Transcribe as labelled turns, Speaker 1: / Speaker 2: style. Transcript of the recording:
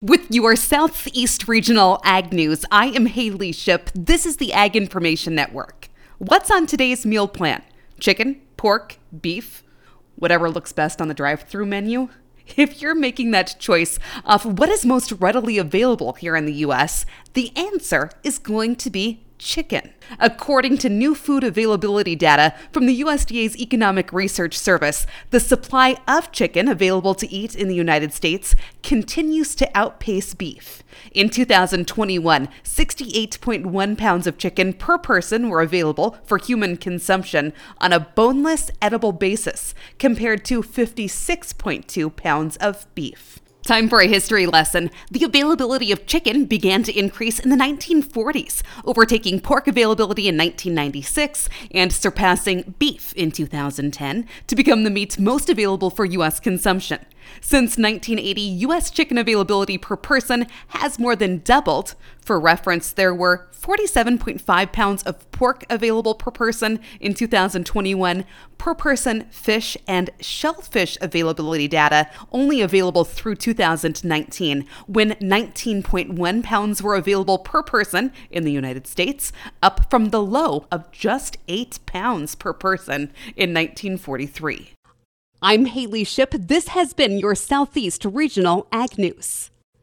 Speaker 1: With your Southeast Regional Ag News, I am Haley Ship. This is the Ag Information Network. What's on today's meal plan? Chicken, pork, beef, whatever looks best on the drive-thru menu? If you're making that choice off what is most readily available here in the U.S., the answer is going to be chicken. According to new food availability data from the USDA's Economic Research Service, the supply of chicken available to eat in the United States continues to outpace beef. In 2021, 68.1 pounds of chicken per person were available for human consumption on a boneless, edible basis, compared to 56.2 pounds of beef. Time for a history lesson. The availability of chicken began to increase in the 1940s, overtaking pork availability in 1996 and surpassing beef in 2010 to become the meat most available for U.S. consumption. Since 1980, U.S. chicken availability per person has more than doubled. For reference, there were 47.5 pounds of pork available per person in 2021. Per person fish and shellfish availability data only available through 2019, when 19.1 pounds were available per person in the United States, up from the low of just 8 pounds per person in 1943. I'm Haley Ship. This has been your Southeast Regional Ag News.